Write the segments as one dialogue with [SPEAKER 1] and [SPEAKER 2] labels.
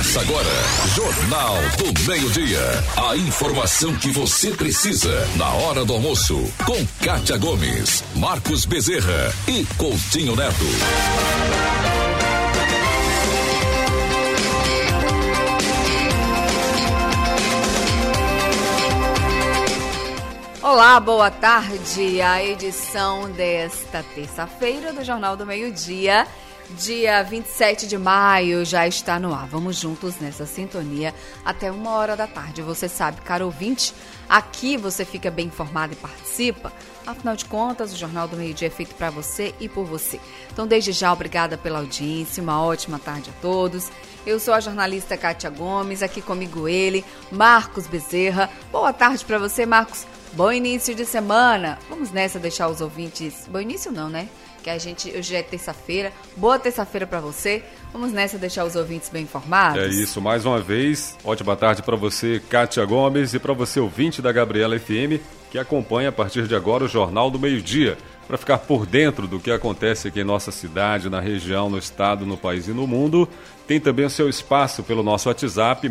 [SPEAKER 1] Começa agora, Jornal do Meio-Dia. A informação que você precisa na hora do almoço. Com Kátia Gomes, Marcos Bezerra e Coutinho Neto.
[SPEAKER 2] Olá, boa tarde. A edição desta terça-feira do Jornal do Meio-Dia, dia 27 de maio, já está no ar. Vamos juntos nessa sintonia até 1h da tarde. Você sabe, caro ouvinte, aqui você fica bem informado e participa. Afinal de contas, o Jornal do Meio-Dia é feito para você e por você. Então, desde já, obrigada pela audiência. Uma ótima tarde a todos. Eu sou a jornalista Kátia Gomes, aqui comigo ele, Marcos Bezerra. Boa tarde para você, Marcos. Bom início de semana. Vamos nessa deixar os ouvintes... Bom início não, né? Que hoje é terça-feira. Boa terça-feira para você. Vamos nessa deixar os ouvintes bem informados.
[SPEAKER 3] É isso, mais uma vez. Ótima tarde para você, Kátia Gomes, e para você, ouvinte da Gabriela FM, que acompanha a partir de agora o Jornal do Meio-Dia, para ficar por dentro do que acontece aqui em nossa cidade, na região, no estado, no país e no mundo. Tem também o seu espaço pelo nosso WhatsApp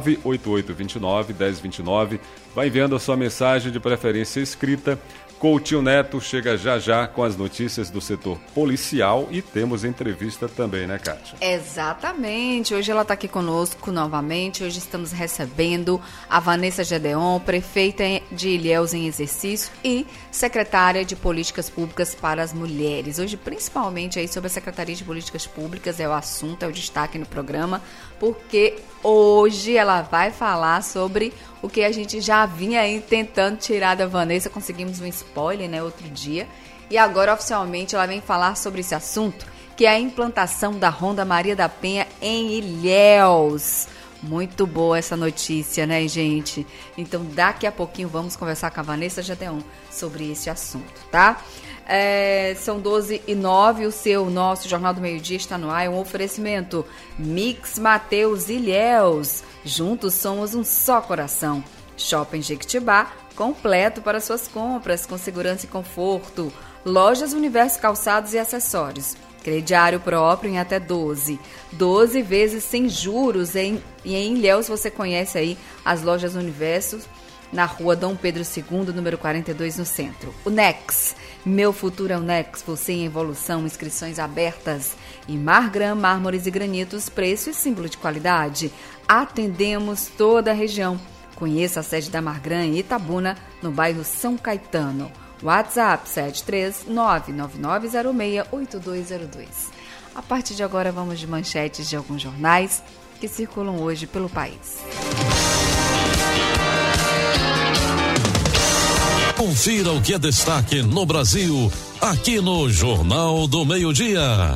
[SPEAKER 3] 98829-1029. Vai enviando a sua mensagem de preferência escrita. Coutinho Neto chega já já com as notícias do setor policial e temos entrevista também, né, Kátia?
[SPEAKER 2] Exatamente. Hoje ela está aqui conosco novamente. Hoje estamos recebendo a Vanessa Gedeon, prefeita de Ilhéus em exercício e secretária de Políticas Públicas para as Mulheres. Hoje, principalmente aí sobre a Secretaria de Políticas Públicas, é o assunto, é o destaque no programa, porque hoje ela vai falar sobre o que a gente já vinha aí tentando tirar da Vanessa. Conseguimos um spoiler, né, outro dia. E agora, oficialmente, ela vem falar sobre esse assunto, que é a implantação da Ronda Maria da Penha em Ilhéus. Muito boa essa notícia, né, gente? Então, daqui a pouquinho vamos conversar com a Vanessa Gedeon sobre esse assunto, tá? São 12h09, nosso Jornal do Meio-Dia está no ar. É um oferecimento Mix Mateus Ilhéus. Juntos somos um só coração. Shopping Jequitibá, completo para suas compras, com segurança e conforto. Lojas Universo Calçados e Acessórios. Crediário próprio em até 12 vezes sem juros. E em Ilhéus você conhece aí as Lojas Universo, na rua Dom Pedro II, número 42, no centro. O Nex, meu futuro é o Nex, você em evolução, inscrições abertas. E Margram, mármores e granitos, preço e símbolo de qualidade. Atendemos toda a região. Conheça a sede da Margram em Itabuna, no bairro São Caetano. WhatsApp 73999068202. A partir de agora vamos de manchetes de alguns jornais que circulam hoje pelo país.
[SPEAKER 1] Confira o que é destaque no Brasil, aqui no Jornal do Meio-Dia.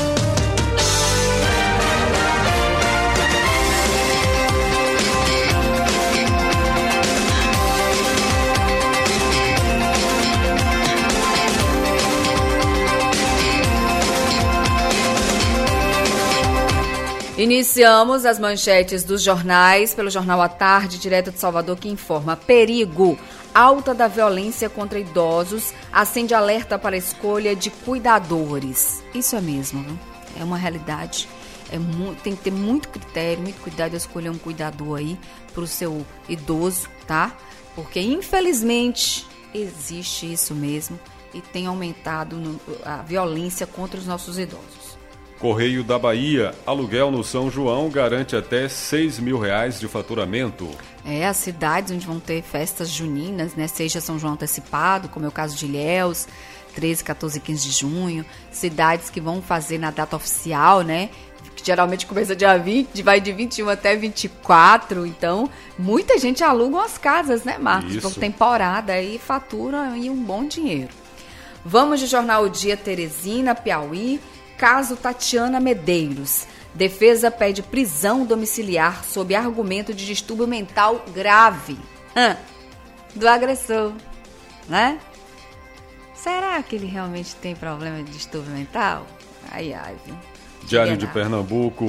[SPEAKER 2] Iniciamos as manchetes dos jornais pelo Jornal à Tarde, direto de Salvador, que informa: perigo, alta da violência contra idosos, acende alerta para a escolha de cuidadores. Isso é mesmo, viu? É uma realidade. Tem que ter muito critério, muito cuidado de escolher um cuidador aí para o seu idoso, tá? Porque, infelizmente, existe isso mesmo e tem aumentado a violência contra os nossos idosos.
[SPEAKER 3] Correio da Bahia, aluguel no São João garante até R$6 mil de faturamento.
[SPEAKER 2] As cidades onde vão ter festas juninas, né? Seja São João antecipado, como é o caso de Ilhéus, 13, 14 e 15 de junho. Cidades que vão fazer na data oficial, né? Que geralmente começa dia 20, vai de 21 até 24. Então, muita gente aluga as casas, né, Marcos?
[SPEAKER 3] Isso.
[SPEAKER 2] Por temporada e fatura aí um bom dinheiro. Vamos de Jornal O Dia, Teresina, Piauí. Caso Tatiana Medeiros. Defesa pede prisão domiciliar sob argumento de distúrbio mental grave do agressor, né? Será que ele realmente tem problema de distúrbio mental? Ai, viu?
[SPEAKER 3] Diário de Pernambuco.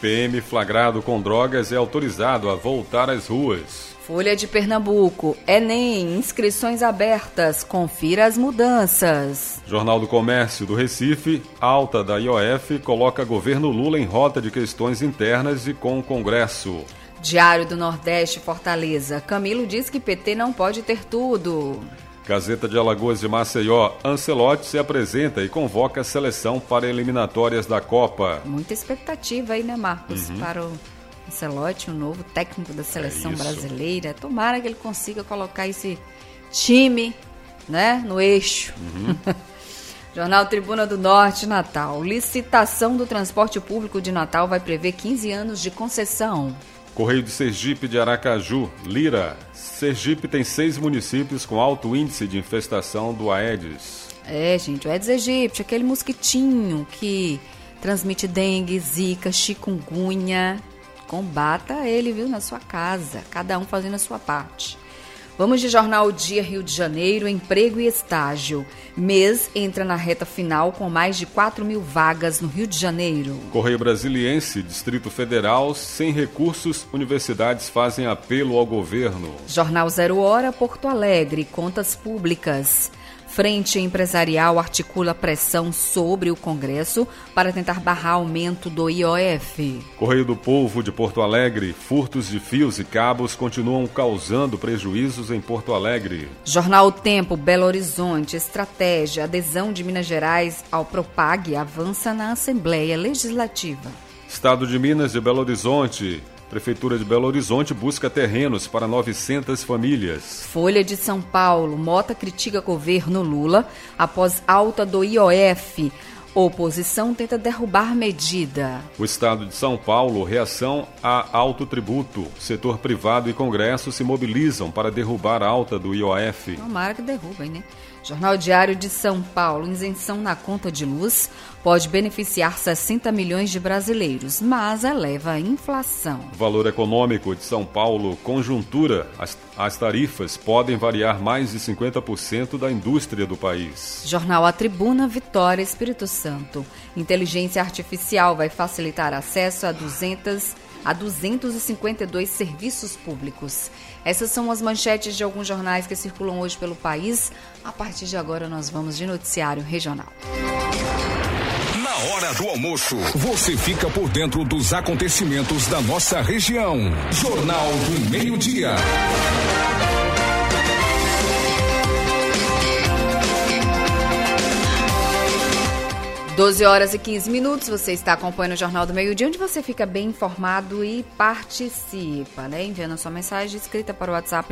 [SPEAKER 3] PM flagrado com drogas é autorizado a voltar às ruas.
[SPEAKER 2] Folha de Pernambuco, Enem, inscrições abertas, confira as mudanças.
[SPEAKER 3] Jornal do Comércio do Recife, alta da IOF coloca governo Lula em rota de questões internas e com o Congresso.
[SPEAKER 2] Diário do Nordeste, Fortaleza, Camilo diz que PT não pode ter tudo.
[SPEAKER 3] Gazeta de Alagoas de Maceió, Ancelotti se apresenta e convoca a seleção para eliminatórias da Copa.
[SPEAKER 2] Muita expectativa aí, né, Marcos, para o Ancelotti, o novo técnico da seleção brasileira. Tomara que ele consiga colocar esse time, né, no eixo. Jornal Tribuna do Norte, Natal. Licitação do transporte público de Natal vai prever 15 anos de concessão.
[SPEAKER 3] Correio de Sergipe de Aracaju, Lira. Sergipe tem 6 municípios com alto índice de infestação do Aedes.
[SPEAKER 2] Gente, o Aedes aegypti, aquele mosquitinho que transmite dengue, zika, chikungunya. Combata ele, viu, na sua casa, cada um fazendo a sua parte. Vamos de Jornal Dia Rio de Janeiro, emprego e estágio. Mês entra na reta final com mais de 4.000 vagas no Rio de Janeiro.
[SPEAKER 3] Correio Brasiliense, Distrito Federal, sem recursos, universidades fazem apelo ao governo.
[SPEAKER 2] Jornal 0 Hora, Porto Alegre, contas públicas. Frente Empresarial articula pressão sobre o Congresso para tentar barrar aumento do IOF.
[SPEAKER 3] Correio do Povo de Porto Alegre, furtos de fios e cabos continuam causando prejuízos em Porto Alegre.
[SPEAKER 2] Jornal O Tempo, Belo Horizonte, estratégia, adesão de Minas Gerais ao Propag avança na Assembleia Legislativa.
[SPEAKER 3] Estado de Minas de Belo Horizonte. Prefeitura de Belo Horizonte busca terrenos para 900 famílias.
[SPEAKER 2] Folha de São Paulo. Mota critica governo Lula após alta do IOF. Oposição tenta derrubar medida.
[SPEAKER 3] O Estado de São Paulo, reação a alto tributo. Setor privado e Congresso se mobilizam para derrubar a alta do IOF.
[SPEAKER 2] Tomara que derrubem, né? Jornal Diário de São Paulo. Isenção na conta de luz pode beneficiar 60 milhões de brasileiros, mas eleva a inflação.
[SPEAKER 3] Valor econômico de São Paulo, conjuntura. As tarifas podem variar mais de 50% da indústria do país.
[SPEAKER 2] Jornal A Tribuna, Vitória, Espírito Santo. Inteligência artificial vai facilitar acesso a 252 serviços públicos. Essas são as manchetes de alguns jornais que circulam hoje pelo país. A partir de agora nós vamos de noticiário regional.
[SPEAKER 1] Na hora do almoço, você fica por dentro dos acontecimentos da nossa região. Jornal do Meio-Dia.
[SPEAKER 2] 12 horas e 15 minutos, você está acompanhando o Jornal do Meio-Dia, onde você fica bem informado e participa, né? Enviando a sua mensagem escrita para o WhatsApp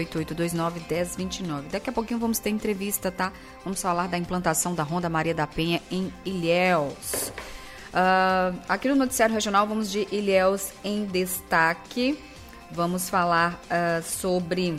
[SPEAKER 2] 988291029. Daqui a pouquinho vamos ter entrevista, tá? Vamos falar da implantação da Ronda Maria da Penha em Ilhéus. Aqui no Noticiário Regional vamos de Ilhéus em destaque. Vamos falar sobre...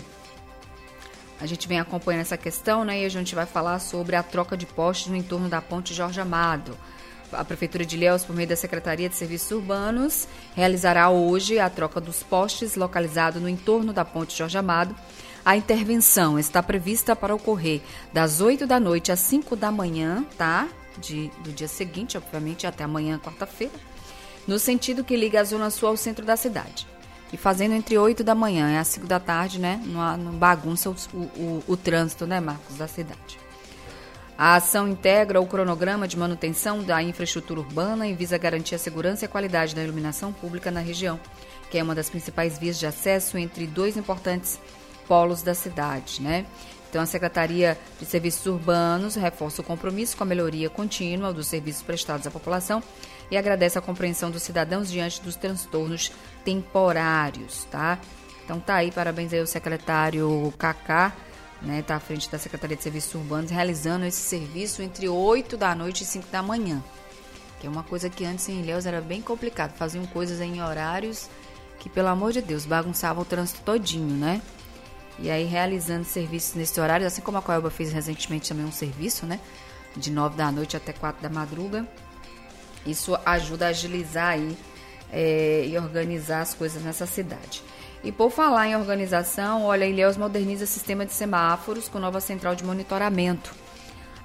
[SPEAKER 2] A gente vem acompanhando essa questão, né? E a gente vai falar sobre a troca de postes no entorno da Ponte Jorge Amado. A Prefeitura de Ilhéus, por meio da Secretaria de Serviços Urbanos, realizará hoje a troca dos postes localizados no entorno da Ponte Jorge Amado. A intervenção está prevista para ocorrer das 8 da noite às 5 da manhã, tá? Do dia seguinte, obviamente, até amanhã, quarta-feira, no sentido que liga a Zona Sul ao centro da cidade. E fazendo entre 8 da manhã e às 5 da tarde, né? Não bagunça o trânsito, né, Marcos, da cidade. A ação integra o cronograma de manutenção da infraestrutura urbana e visa garantir a segurança e a qualidade da iluminação pública na região, que é uma das principais vias de acesso entre dois importantes polos da cidade, né? Então, a Secretaria de Serviços Urbanos reforça o compromisso com a melhoria contínua dos serviços prestados à população e agradece a compreensão dos cidadãos diante dos transtornos temporários, tá? Então, tá aí, parabéns aí ao secretário Cacá, né? Tá à frente da Secretaria de Serviços Urbanos, realizando esse serviço entre 8 da noite e 5 da manhã, que é uma coisa que antes em Ilhéus era bem complicado, faziam coisas em horários que, pelo amor de Deus, bagunçavam o trânsito todinho, né? E aí, realizando serviços nesse horário, assim como a Coelba fez recentemente também um serviço, né? De 9 da noite até 4 da madruga. Isso ajuda a agilizar aí e organizar as coisas nessa cidade. E por falar em organização, olha, Ilhéus moderniza sistema de semáforos com nova central de monitoramento.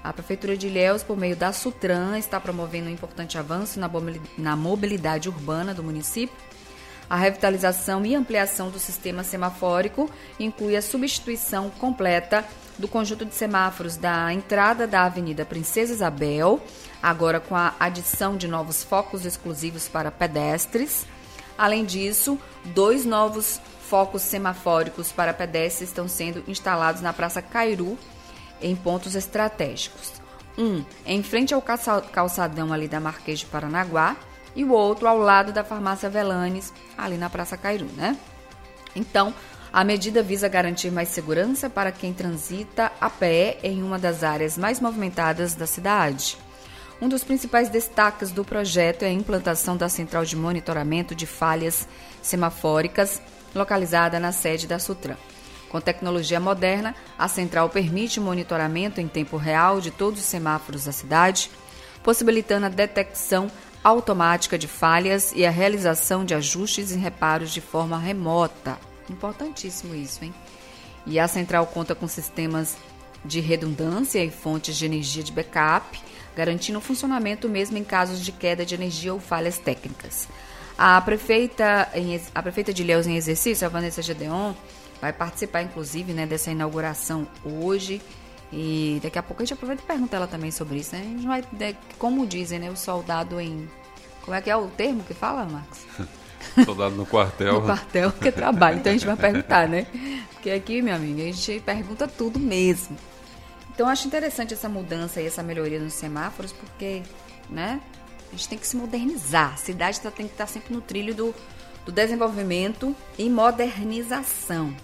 [SPEAKER 2] A Prefeitura de Ilhéus, por meio da Sutran, está promovendo um importante avanço na mobilidade urbana do município. A revitalização e ampliação do sistema semafórico inclui a substituição completa do conjunto de semáforos da entrada da Avenida Princesa Isabel, agora com a adição de novos focos exclusivos para pedestres. Além disso, 2 novos focos semafóricos para pedestres estão sendo instalados na Praça Cairu, em pontos estratégicos. Um em frente ao calçadão ali da Marquês de Paranaguá e o outro ao lado da Farmácia Velanes, ali na Praça Cairu, né? Então, a medida visa garantir mais segurança para quem transita a pé em uma das áreas mais movimentadas da cidade. Um dos principais destaques do projeto é a implantação da central de monitoramento de falhas semafóricas, localizada na sede da Sutran. Com tecnologia moderna, a central permite o monitoramento em tempo real de todos os semáforos da cidade, possibilitando a detecção automática de falhas e a realização de ajustes e reparos de forma remota. Importantíssimo isso, hein? E a central conta com sistemas de redundância e fontes de energia de backup, garantindo o funcionamento mesmo em casos de queda de energia ou falhas técnicas. A prefeita de Ilhéus em exercício, a Vanessa Gedeon, vai participar, inclusive, né, dessa inauguração hoje. E daqui a pouco a gente aproveita e pergunta ela também sobre isso, né? A gente vai, como dizem, né, o soldado em... Como é que é o termo que fala, Marcos?
[SPEAKER 3] Soldado no quartel.
[SPEAKER 2] No quartel que trabalha. Então a gente vai perguntar, né? Porque aqui, minha amiga, a gente pergunta tudo mesmo. Então eu acho interessante essa mudança e essa melhoria nos semáforos, porque, né, a gente tem que se modernizar. A cidade tem que estar sempre no trilho do desenvolvimento e modernização.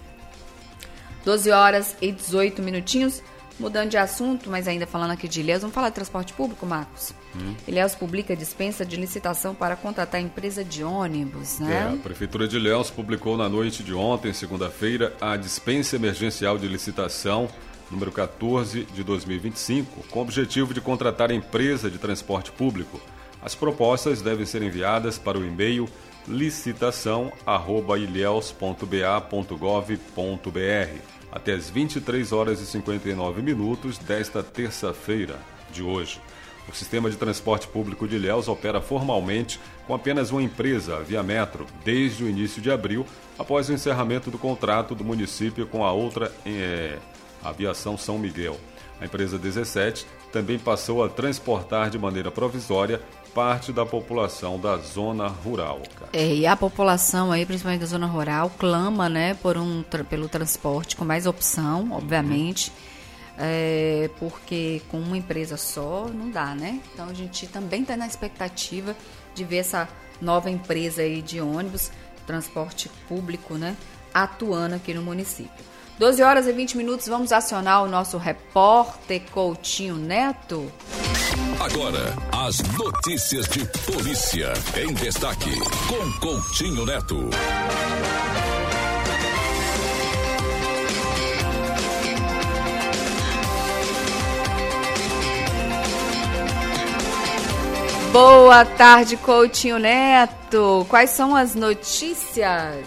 [SPEAKER 2] 12h18. Mudando de assunto, mas ainda falando aqui de Ilhéus, vamos falar de transporte público, Marcos? Ilhéus publica dispensa de licitação para contratar empresa de ônibus, né?
[SPEAKER 3] A Prefeitura de Ilhéus publicou na noite de ontem, segunda-feira, a dispensa emergencial de licitação número 14 de 2025, com o objetivo de contratar empresa de transporte público. As propostas devem ser enviadas para o e-mail licitação@ilhéus.ba.gov.br até as 23h59 desta terça-feira de hoje. O sistema de transporte público de Ilhéus opera formalmente com apenas uma empresa, a Via Metro, desde o início de abril, após o encerramento do contrato do município com a outra Aviação São Miguel. A empresa 17 também passou a transportar de maneira provisória parte da população da zona rural.
[SPEAKER 2] E a população aí, principalmente da zona rural, clama, né, pelo transporte com mais opção, obviamente, porque com uma empresa só não dá, né? Então a gente também está na expectativa de ver essa nova empresa aí de ônibus, transporte público, né, atuando aqui no município. 12h20, vamos acionar o nosso repórter Coutinho Neto.
[SPEAKER 1] Agora, as notícias de polícia em destaque, com Coutinho Neto.
[SPEAKER 2] Boa tarde, Coutinho Neto. Quais são as notícias?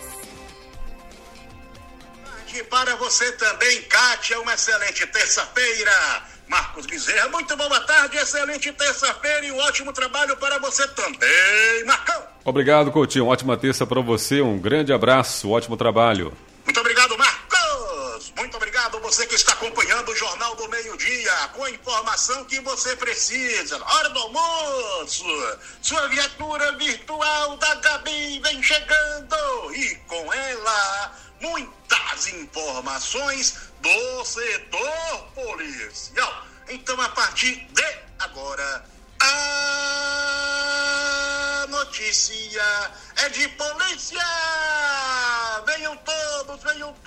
[SPEAKER 4] E para você também, Kátia, uma excelente terça-feira. Marcos Bezerra, muito boa tarde, excelente terça-feira e um ótimo trabalho para você também, Marcão.
[SPEAKER 3] Obrigado, Coutinho, ótima terça para você, um grande abraço, ótimo trabalho.
[SPEAKER 4] Muito obrigado, Marcos. Muito obrigado você que está acompanhando o Jornal do Meio-Dia, com a informação que você precisa. Na hora do almoço, sua viatura virtual da Gabi vem chegando e com ela muitas informações do setor policial. Então, a partir de agora, a notícia é de polícia. Venham todos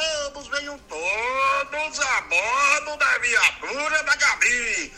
[SPEAKER 4] a bordo da viatura da Gabi.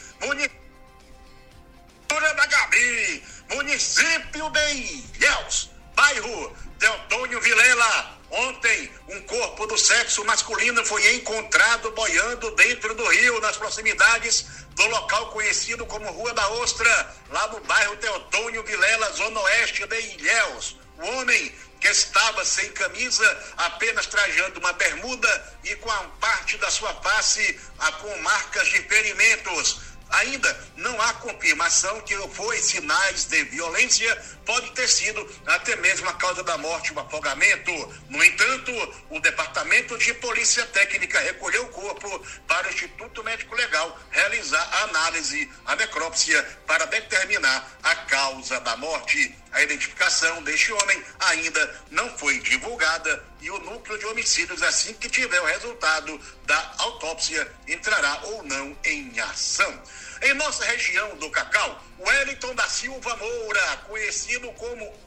[SPEAKER 4] Município de Ilhéus, bairro Teotônio Vilela. Ontem, um corpo do sexo masculino foi encontrado boiando dentro do rio, nas proximidades do local conhecido como Rua da Ostra, lá no bairro Teotônio Vilela, zona oeste de Ilhéus. O homem, que estava sem camisa, apenas trajando uma bermuda e com a parte da sua face com marcas de ferimentos, Ainda não há confirmação que foi sinais de violência, pode ter sido até mesmo a causa da morte, o afogamento. No entanto, o Departamento de Polícia Técnica recolheu o corpo para o Instituto Médico Legal realizar a análise, a necrópsia, para determinar a causa da morte. A identificação deste homem ainda não foi divulgada e o núcleo de homicídios, assim que tiver o resultado da autópsia, entrará ou não em ação. Em nossa região do Cacau, Wellington da Silva Moura, conhecido como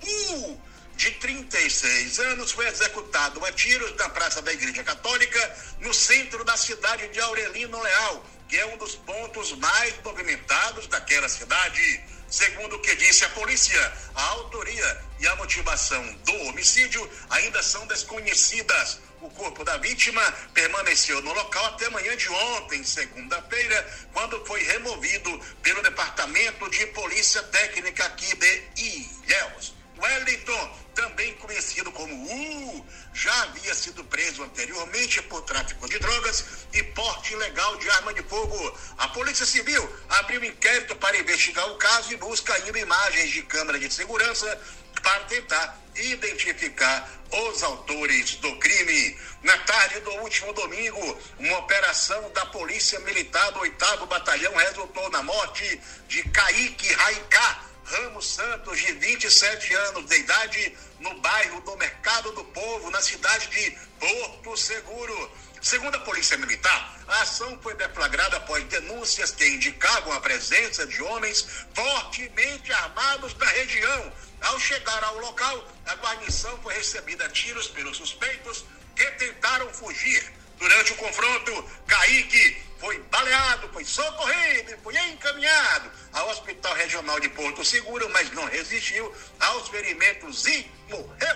[SPEAKER 4] de 36 anos, foi executado a tiros na Praça da Igreja Católica, no centro da cidade de Aurelino Leal, que é um dos pontos mais movimentados daquela cidade. Segundo o que disse a polícia, a autoria e a motivação do homicídio ainda são desconhecidas. O corpo da vítima permaneceu no local até manhã de ontem, segunda-feira, quando foi removido pelo Departamento de Polícia Técnica aqui de Ilhéus. Wellington, também conhecido como já havia sido preso anteriormente por tráfico de drogas e porte ilegal de arma de fogo. A Polícia Civil abriu inquérito para investigar o caso e busca ainda imagens de câmera de segurança para tentar identificar os autores do crime. Na tarde do último domingo, uma operação da Polícia Militar do 8º Batalhão resultou na morte de Kaique Raicá Ramos Santos, de 27 anos de idade, no bairro do Mercado do Povo, na cidade de Porto Seguro. Segundo a Polícia Militar, a ação foi deflagrada após denúncias que indicavam a presença de homens fortemente armados na região. Ao chegar ao local, a guarnição foi recebida a tiros pelos suspeitos que tentaram fugir. Durante o confronto, Kaique foi baleado, foi socorrido e foi encaminhado ao Hospital Regional de Porto Seguro, mas não resistiu aos ferimentos e morreu.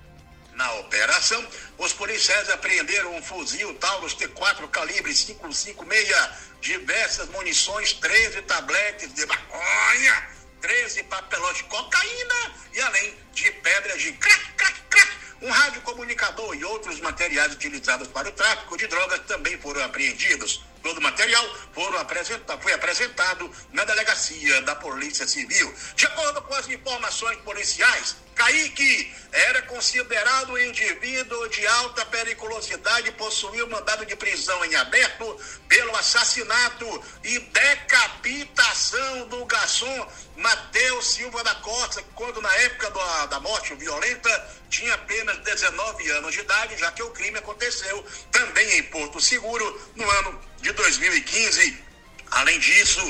[SPEAKER 4] Na operação, os policiais apreenderam um fuzil Taurus T4 calibre 5.56, diversas munições, 13 tabletes de maconha, 13 papelotes de cocaína e além de pedras de crack, um radiocomunicador e outros materiais utilizados para o tráfico de drogas também foram apreendidos. Todo o material foi apresentado na delegacia da Polícia Civil. De acordo com as informações policiais, Kaique era considerado um indivíduo de alta periculosidade e possuía um mandado de prisão em aberto pelo assassinato e decapitação do garçom Matheus Silva da Costa, quando na época da morte violenta tinha apenas 19 anos de idade, já que o crime aconteceu também em Porto Seguro no ano de 2015. Além disso,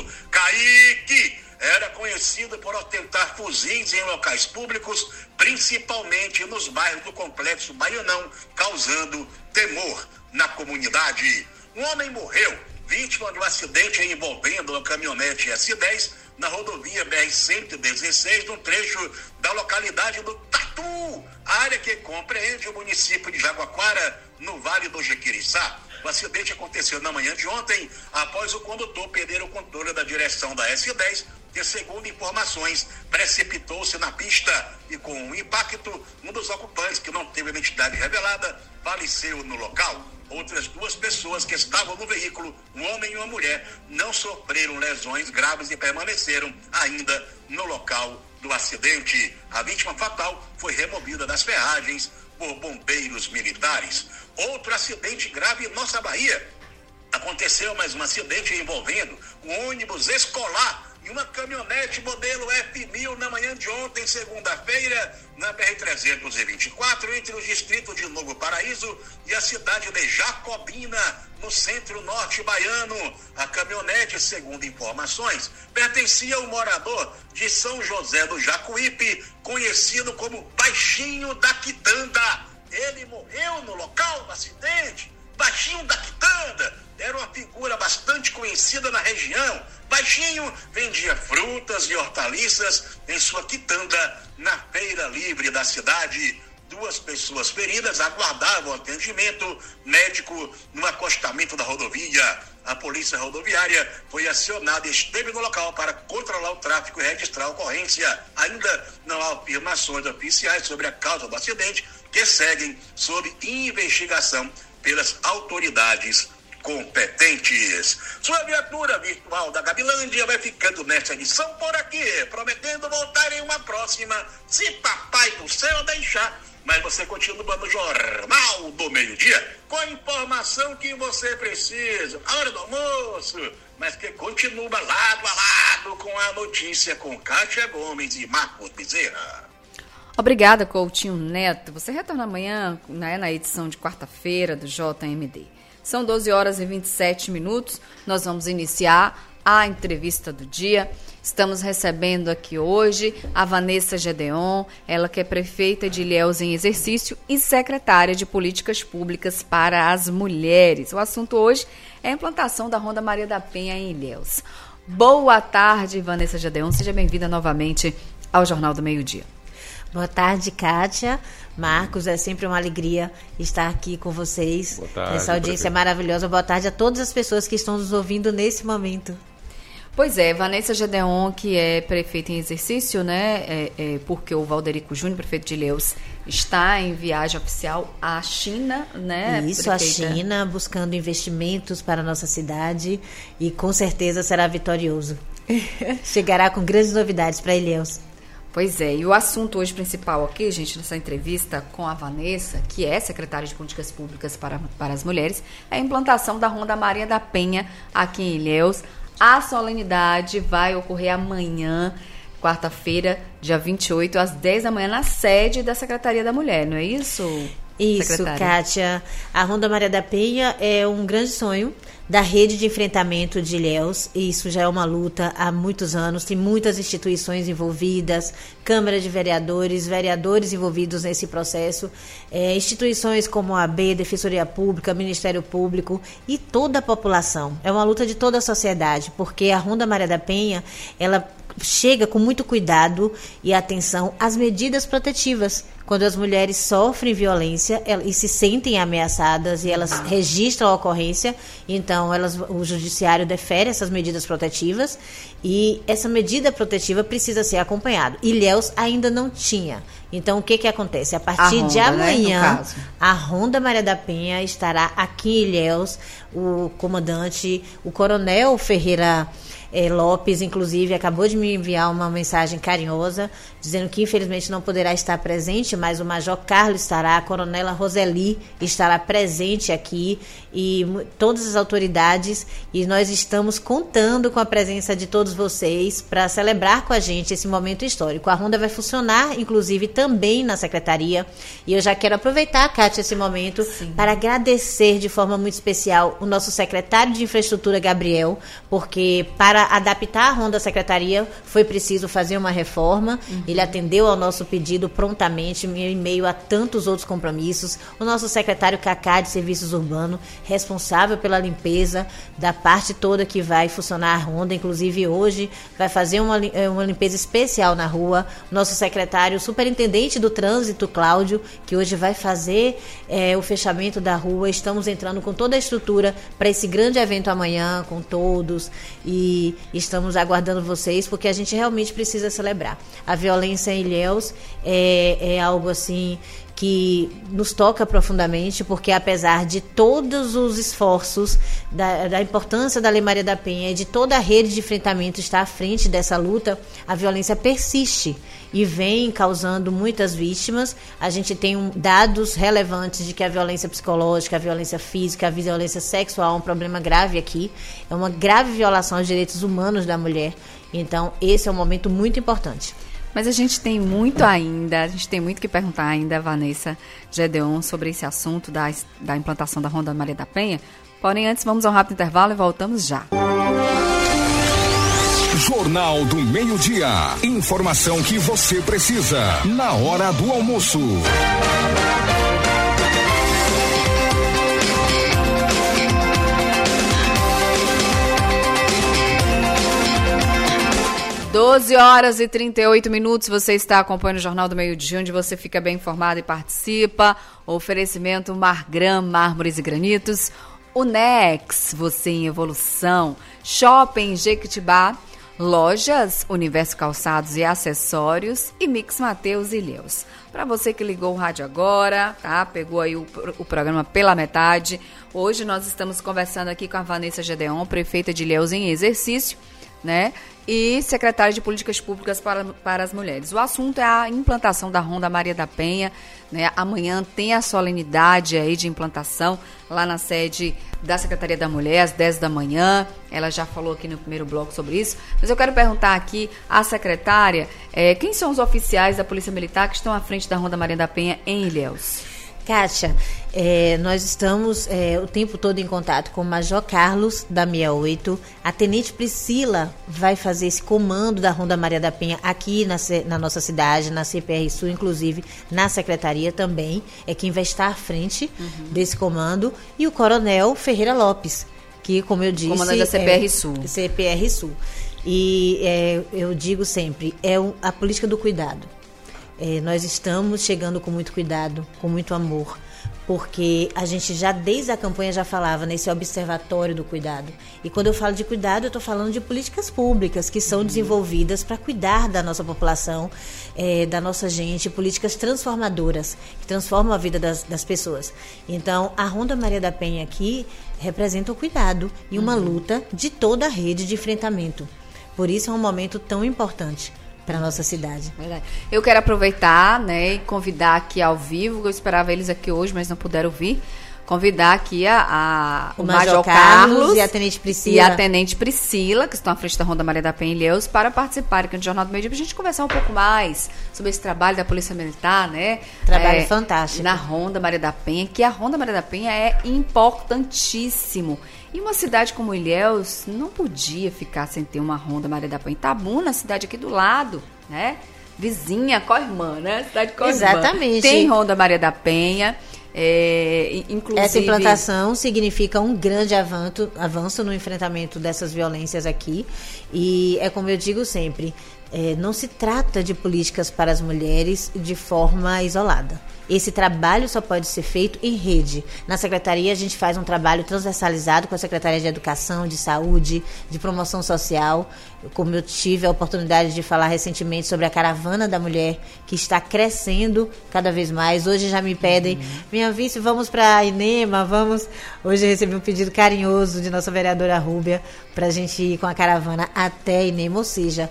[SPEAKER 4] Kaique era conhecido por ostentar fuzis em locais públicos, principalmente nos bairros do Complexo Baianão, causando temor na comunidade. Um homem morreu, vítima de um acidente envolvendo uma caminhonete S10 na rodovia BR-116, no trecho da localidade do Tatu, área que compreende o município de Jaguaquara, no Vale do Jequiriçá. O acidente aconteceu na manhã de ontem, após o condutor perder o controle da direção da S10, que, segundo informações, precipitou-se na pista e, com o impacto, um dos ocupantes, que não teve identidade revelada, faleceu no local. Outras 2 pessoas que estavam no veículo, um homem e uma mulher, não sofreram lesões graves e permaneceram ainda no local do acidente. A vítima fatal foi removida das ferragens por bombeiros militares. Outro acidente grave em nossa Bahia. Aconteceu mais um acidente envolvendo um ônibus escolar e uma caminhonete modelo F1000 na manhã de ontem, segunda-feira, na BR-324, entre os distritos de Novo Paraíso e a cidade de Jacobina, no centro-norte baiano. A caminhonete, segundo informações, pertencia ao morador de São José do Jacuípe, conhecido como Baixinho da Quitanda. Ele morreu no local do acidente. Baixinho da Quitanda era uma figura bastante conhecida na região. Baixinho vendia frutas e hortaliças em sua quitanda na feira livre da cidade. 2 pessoas feridas aguardavam atendimento médico no acostamento da rodovia. A polícia rodoviária foi acionada e esteve no local para controlar o tráfego e registrar a ocorrência. Ainda não há afirmações oficiais sobre a causa do acidente, que seguem sob investigação pelas autoridades competentes. Sua viatura virtual da Gabilândia vai ficando nessa edição por aqui, prometendo voltar em uma próxima, se Papai do Céu deixar. Mas você continua no Jornal do Meio-Dia, com a informação que você precisa, a hora do almoço, mas que continua lado a lado com a notícia com Kátia Gomes e Marcos Bezerra.
[SPEAKER 2] Obrigada, Coutinho Neto. Você retorna amanhã, né, na edição de quarta-feira do JMD. São 12 horas e 27 minutos. Nós vamos iniciar a entrevista do dia. Estamos recebendo aqui hoje a Vanessa Gedeon, ela que é prefeita de Ilhéus em exercício e secretária de Políticas Públicas para as Mulheres. O assunto hoje é a implantação da Ronda Maria da Penha em Ilhéus. Boa tarde, Vanessa Gedeon. Seja bem-vinda novamente ao Jornal do Meio-Dia.
[SPEAKER 5] Boa tarde, Kátia. Marcos, é sempre uma alegria estar aqui com vocês.
[SPEAKER 3] Boa tarde,
[SPEAKER 5] essa audiência maravilhosa. Boa tarde a todas as pessoas que estão nos ouvindo nesse momento.
[SPEAKER 2] Pois é, Vanessa Gedeon, que é prefeita em exercício, né? Porque o Valderico Júnior, prefeito de Ilhéus, está em viagem oficial à China, né?
[SPEAKER 5] Isso,
[SPEAKER 2] prefeita?
[SPEAKER 5] A China, buscando investimentos para a nossa cidade e com certeza será vitorioso. Chegará com grandes novidades para Ilhéus.
[SPEAKER 2] Pois é, e o assunto hoje principal aqui, gente, nessa entrevista com a Vanessa, que é secretária de Políticas Públicas para as Mulheres, é a implantação da Ronda Maria da Penha aqui em Ilhéus. A solenidade vai ocorrer amanhã, quarta-feira, dia 28, às 10 da manhã, na sede da Secretaria da Mulher, não é isso?
[SPEAKER 5] Isso,
[SPEAKER 2] secretária?
[SPEAKER 5] Kátia. A Ronda Maria da Penha é um grande sonho da rede de enfrentamento de Ilhéus. Isso já é uma luta há muitos anos, tem muitas instituições envolvidas, Câmara de Vereadores, vereadores envolvidos nesse processo, instituições como a AB, Defensoria Pública, Ministério Público e toda a população. É uma luta de toda a sociedade, porque a Ronda Maria da Penha, ela chega com muito cuidado e atenção às medidas protetivas. Quando as mulheres sofrem violência e se sentem ameaçadas e elas registram a ocorrência, então o judiciário defere essas medidas protetivas e essa medida protetiva precisa ser acompanhada. Ilhéus ainda não tinha. Então, o que acontece? A partir de amanhã, né, a Ronda Maria da Penha estará aqui em Ilhéus. O comandante, o coronel Ferreira Lopes, inclusive, acabou de me enviar uma mensagem carinhosa, dizendo que infelizmente não poderá estar presente, mas o Major Carlos estará, a Coronela Roseli estará presente aqui e todas as autoridades, e nós estamos contando com a presença de todos vocês para celebrar com a gente esse momento histórico. A Ronda vai funcionar, inclusive, também na Secretaria, e eu já quero aproveitar, Kátia, esse momento para agradecer de forma muito especial o nosso secretário de Infraestrutura, Gabriel, porque para adaptar a Ronda à Secretaria foi preciso fazer uma reforma. Ele atendeu ao nosso pedido prontamente, em meio a tantos outros compromissos. O nosso secretário Cacá de Serviços Urbanos, responsável pela limpeza da parte toda que vai funcionar a Ronda, inclusive hoje vai fazer uma limpeza especial na rua. Nosso secretário, superintendente do trânsito, Cláudio, que hoje vai fazer o fechamento da rua. Estamos entrando com toda a estrutura para esse grande evento amanhã, com todos, e estamos aguardando vocês, porque a gente realmente precisa celebrar. A violência em Ilhéus é algo assim que nos toca profundamente, porque apesar de todos os esforços, da importância da Lei Maria da Penha e de toda a rede de enfrentamento estar à frente dessa luta, a violência persiste e vem causando muitas vítimas. A gente tem dados relevantes de que a violência psicológica, a violência física, a violência sexual é um problema grave aqui, é uma grave violação aos direitos humanos da mulher. Então, esse é um momento muito importante.
[SPEAKER 2] Mas a gente tem muito ainda, a gente tem muito que perguntar ainda, Vanessa Gedeon, sobre esse assunto da implantação da Ronda Maria da Penha. Porém, antes vamos a um rápido intervalo e voltamos já.
[SPEAKER 1] Jornal do Meio-Dia. Informação que você precisa na hora do almoço.
[SPEAKER 2] Doze horas e 38 minutos, você está acompanhando o Jornal do Meio-Dia, onde você fica bem informado e participa. Oferecimento Margram, Mármores e Granitos. Unex, você em evolução. Shopping Jequitibá, Lojas Universo Calçados e Acessórios e Mix Mateus Ilhéus. Para você que ligou o rádio agora, tá? Pegou aí o programa pela metade. Hoje nós estamos conversando aqui com a Vanessa Gedeon, prefeita de Ilhéus em exercício, né? E secretária de Políticas Públicas para as Mulheres. O assunto é a implantação da Ronda Maria da Penha, né? Amanhã tem a solenidade aí de implantação lá na sede da Secretaria da Mulher, às 10 da manhã. Ela já falou aqui no primeiro bloco sobre isso. Mas eu quero perguntar aqui à secretária, quem são os oficiais da Polícia Militar que estão à frente da Ronda Maria da Penha em Ilhéus?
[SPEAKER 5] Kátia, nós estamos o tempo todo em contato com o Major Carlos, da 68. A Tenente Priscila vai fazer esse comando da Ronda Maria da Penha aqui na nossa cidade, na CPR Sul, inclusive na Secretaria também. É quem vai estar à frente desse comando. E o Coronel Ferreira Lopes, que, como eu disse...
[SPEAKER 2] Comandante da CPR Sul.
[SPEAKER 5] CPR Sul. E eu digo sempre, a política do cuidado. Nós estamos chegando com muito cuidado, com muito amor, porque a gente já desde a campanha já falava nesse observatório do cuidado. E quando eu falo de cuidado, eu estou falando de políticas públicas que são desenvolvidas para cuidar da nossa população, da nossa gente, políticas transformadoras, que transformam a vida das pessoas. Então, a Ronda Maria da Penha aqui representa o cuidado e uma luta de toda a rede de enfrentamento. Por isso é um momento tão importante para a nossa cidade.
[SPEAKER 2] Verdade. Eu quero aproveitar, né, e convidar aqui ao vivo, eu esperava eles aqui hoje, mas não puderam vir, convidar aqui o Major Carlos
[SPEAKER 5] e a Tenente Priscila.
[SPEAKER 2] E a Tenente Priscila, que estão à frente da Ronda Maria da Penha em Ilhéus, para participar aqui no Jornal do Meio Dia, para a gente conversar um pouco mais sobre esse trabalho da Polícia Militar, né?
[SPEAKER 5] Trabalho fantástico.
[SPEAKER 2] Na Ronda Maria da Penha, que a Ronda Maria da Penha é importantíssimo. E uma cidade como Ilhéus não podia ficar sem ter uma Ronda Maria da Penha. Itabuna, cidade aqui do lado, né? Vizinha, co-irmã, né? Cidade co-irmã.
[SPEAKER 5] Exatamente.
[SPEAKER 2] Tem Ronda Maria da Penha. Inclusive...
[SPEAKER 5] Essa implantação significa um grande avanço no enfrentamento dessas violências aqui. E é como eu digo sempre, não se trata de políticas para as mulheres de forma isolada. Esse trabalho só pode ser feito em rede. Na Secretaria, a gente faz um trabalho transversalizado com a Secretaria de Educação, de Saúde, de Promoção Social. Como eu tive a oportunidade de falar recentemente sobre a Caravana da Mulher, que está crescendo cada vez mais. Hoje já me pedem, minha vice, vamos para a Inema, vamos... Hoje eu recebi um pedido carinhoso de nossa vereadora Rúbia para a gente ir com a caravana até a Inema, ou seja,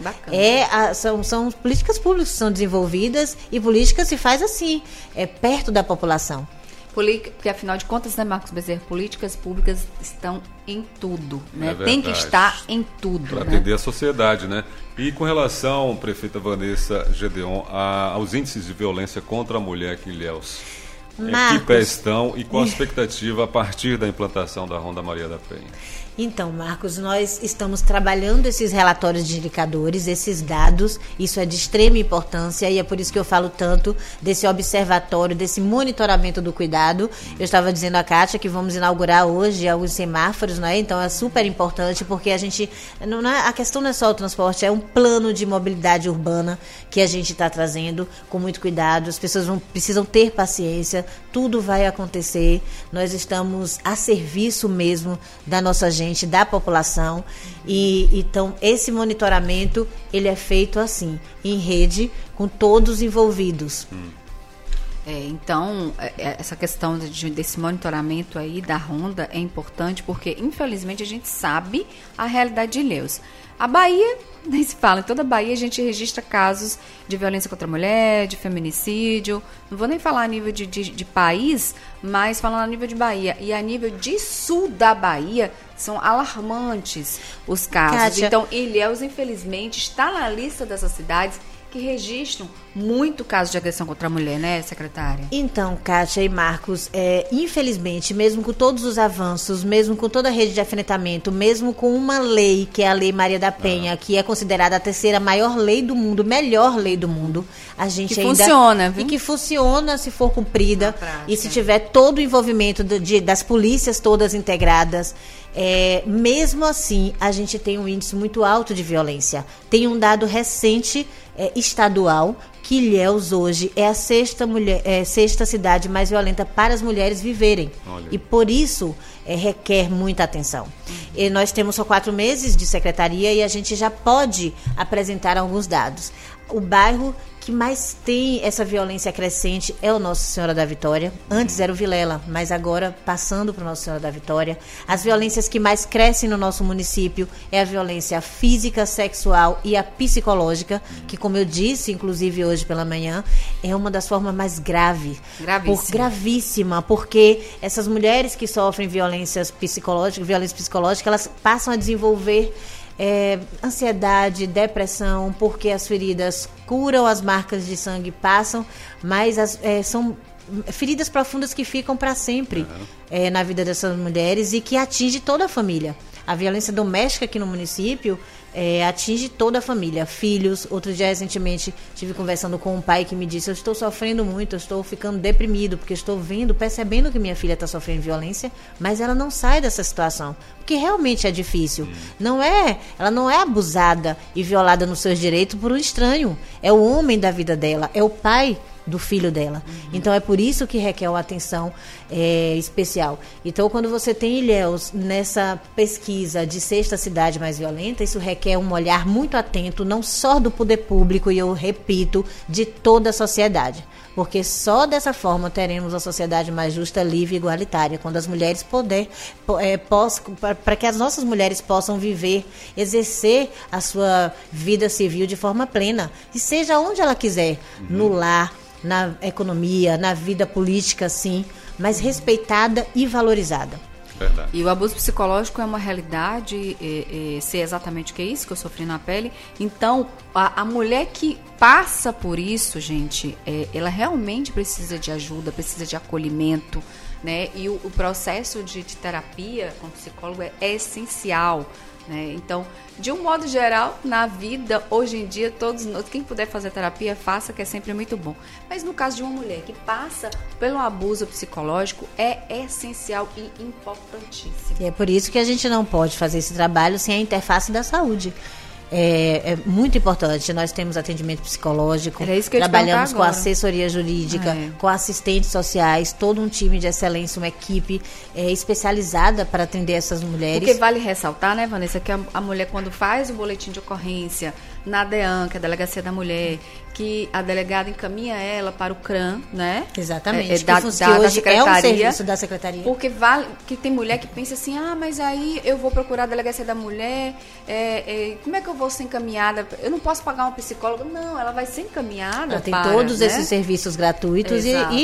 [SPEAKER 5] são políticas públicas que são desenvolvidas e política se faz assim, perto da população.
[SPEAKER 2] Porque, afinal de contas, né, Marcos Bezerra, políticas públicas estão em tudo, né? Tem que estar em tudo.
[SPEAKER 3] Para atender a sociedade, né? E com relação, prefeita Vanessa Gedeon, aos índices de violência contra a mulher aqui em Ilhéus, que pé estão e qual a expectativa a partir da implantação da Ronda Maria da Penha?
[SPEAKER 5] Então, Marcos, nós estamos trabalhando esses relatórios de indicadores, esses dados, isso é de extrema importância e é por isso que eu falo tanto desse observatório, desse monitoramento do cuidado. Eu estava dizendo a Kátia que vamos inaugurar hoje alguns semáforos, não é? Então é super importante porque a questão não é só o transporte, é um plano de mobilidade urbana que a gente está trazendo com muito cuidado, as pessoas precisam ter paciência, tudo vai acontecer, nós estamos a serviço mesmo da nossa gente, da população, e então esse monitoramento ele é feito assim, em rede, com todos envolvidos.
[SPEAKER 2] Então, essa questão desse monitoramento aí da Ronda é importante porque, infelizmente, a gente sabe a realidade de Ilhéus. A Bahia, nem se fala, em toda a Bahia a gente registra casos de violência contra a mulher, de feminicídio, não vou nem falar a nível de país, mas falando a nível de Bahia. E a nível de sul da Bahia, são alarmantes os casos.
[SPEAKER 5] Kátia.
[SPEAKER 2] Então, Ilhéus, infelizmente, está na lista dessas cidades que registram muito caso de agressão contra a mulher, né, secretária?
[SPEAKER 5] Então, Kátia e Marcos, infelizmente, mesmo com todos os avanços, mesmo com toda a rede de enfrentamento, mesmo com uma lei, que é a Lei Maria da Penha, que é considerada a terceira maior lei do mundo, melhor lei do mundo, a gente
[SPEAKER 2] que
[SPEAKER 5] ainda...
[SPEAKER 2] funciona, viu?
[SPEAKER 5] E que funciona se for cumprida e se tiver todo o envolvimento das polícias todas integradas. Mesmo assim, a gente tem um índice muito alto de violência. Tem um dado recente estadual que Ilhéus hoje é a sexta cidade mais violenta para as mulheres viverem. Olha. E por isso requer muita atenção. E nós temos só 4 meses de secretaria e a gente já pode apresentar alguns dados. O bairro que mais tem essa violência crescente é o Nossa Senhora da Vitória. Antes era o Vilela, mas agora passando para o Nossa Senhora da Vitória. As violências que mais crescem no nosso município é a violência física, sexual e a psicológica, que, como eu disse, inclusive hoje pela manhã, é uma das formas mais graves. Gravíssima, porque essas mulheres que sofrem violência psicológica, elas passam a desenvolver ansiedade, depressão, porque as feridas curam, as marcas de sangue passam, mas são feridas profundas que ficam para sempre na vida dessas mulheres e que atinge toda a família. A violência doméstica aqui no município atinge toda a família, filhos. Outro dia, recentemente, estive conversando com um pai que me disse: eu estou sofrendo muito, eu estou ficando deprimido, porque estou percebendo que minha filha está sofrendo violência, mas ela não sai dessa situação, porque realmente é difícil. Ela não é abusada e violada nos seus direitos por um estranho, é o homem da vida dela, é o pai do filho dela. Então é por isso que requer uma atenção especial. Então, quando você tem Ilhéus nessa pesquisa de 6ª cidade mais violenta, isso requer um olhar muito atento, não só do poder público, e eu repito, de toda a sociedade. Porque só dessa forma teremos uma sociedade mais justa, livre e igualitária, quando as mulheres para que as nossas mulheres possam viver, exercer a sua vida civil de forma plena, e seja onde ela quiser, no lar, na economia, na vida política, sim, mas respeitada e valorizada.
[SPEAKER 3] Verdade.
[SPEAKER 2] E o abuso psicológico é uma realidade, sei exatamente o que é isso que eu sofri na pele. Então, a mulher que passa por isso, gente, ela realmente precisa de ajuda, precisa de acolhimento, né? E o processo de terapia com psicólogo é essencial, né? Então, de um modo geral, na vida, hoje em dia, todos nós, quem puder fazer terapia, faça, que é sempre muito bom. Mas no caso de uma mulher que passa pelo abuso psicológico, é essencial e importantíssimo.
[SPEAKER 5] E é por isso que a gente não pode fazer esse trabalho sem a interface da saúde. É muito importante. Nós temos atendimento psicológico, trabalhamos com assessoria jurídica, com assistentes sociais, todo um time de excelência, uma equipe especializada para atender essas mulheres.
[SPEAKER 2] Porque vale ressaltar, né, Vanessa, que a mulher, quando faz o boletim de ocorrência na DEAN, que é a Delegacia da Mulher, que a delegada encaminha ela para o CRAM, né?
[SPEAKER 5] Exatamente.
[SPEAKER 2] Da
[SPEAKER 5] hoje
[SPEAKER 2] secretaria,
[SPEAKER 5] é um serviço da secretaria.
[SPEAKER 2] Porque que tem mulher que pensa assim: mas aí eu vou procurar a Delegacia da Mulher, como é que eu vou ser encaminhada? Eu não posso pagar uma psicóloga? Não, ela vai ser encaminhada.
[SPEAKER 5] Ela tem todos esses serviços gratuitos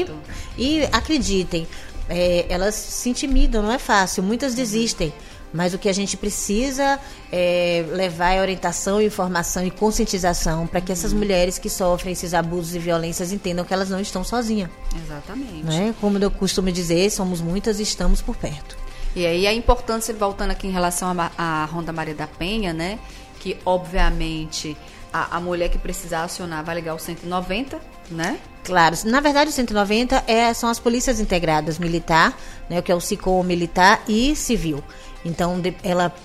[SPEAKER 5] e acreditem, elas se intimidam, não é fácil, muitas desistem. Mas o que a gente precisa levar é orientação, informação e conscientização para que essas mulheres que sofrem esses abusos e violências entendam que elas não estão sozinhas.
[SPEAKER 2] Exatamente.
[SPEAKER 5] Né? Como eu costumo dizer, somos muitas e estamos por perto.
[SPEAKER 2] E aí a importância, voltando aqui em relação à Ronda Maria da Penha, né? Que obviamente a mulher que precisar acionar vai ligar o 190, né?
[SPEAKER 5] Claro, na verdade o 190 são as polícias integradas militar, né, o que é o SICOM militar e civil. Então ela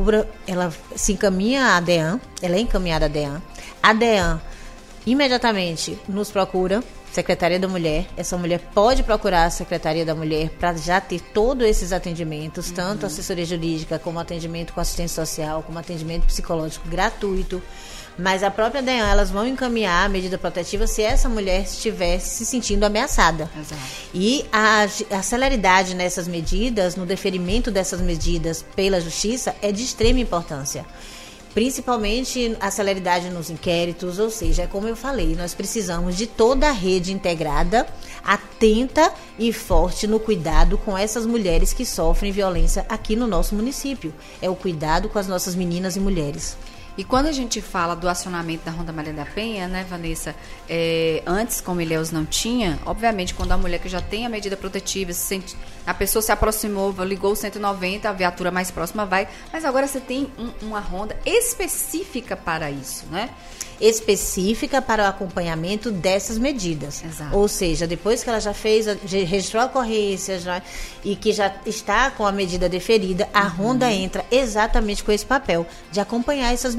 [SPEAKER 5] se encaminha à DEAN, ela é encaminhada à DEAN. A DEAN imediatamente nos procura, Secretaria da Mulher. Essa mulher pode procurar a Secretaria da Mulher para já ter todos esses atendimentos, tanto assessoria jurídica, como atendimento com assistência social, como atendimento psicológico gratuito. Mas a própria DEAN, elas vão encaminhar a medida protetiva se essa mulher estiver se sentindo ameaçada.
[SPEAKER 2] Exato.
[SPEAKER 5] E a celeridade nessas medidas, no deferimento dessas medidas pela Justiça, é de extrema importância. Principalmente a celeridade nos inquéritos, ou seja, como eu falei, nós precisamos de toda a rede integrada, atenta e forte no cuidado com essas mulheres que sofrem violência aqui no nosso município. É o cuidado com as nossas meninas e mulheres.
[SPEAKER 2] E quando a gente fala do acionamento da Ronda Maria da Penha, né, Vanessa, antes, como Ilhéus não tinha, obviamente, quando a mulher que já tem a medida protetiva, a pessoa se aproximou, ligou o 190, a viatura mais próxima vai, mas agora você tem uma ronda específica para isso, né?
[SPEAKER 5] Específica para o acompanhamento dessas medidas.
[SPEAKER 2] Exato.
[SPEAKER 5] Ou seja, depois que ela já registrou a ocorrência e que já está com a medida deferida, a Ronda entra exatamente com esse papel de acompanhar essas medidas.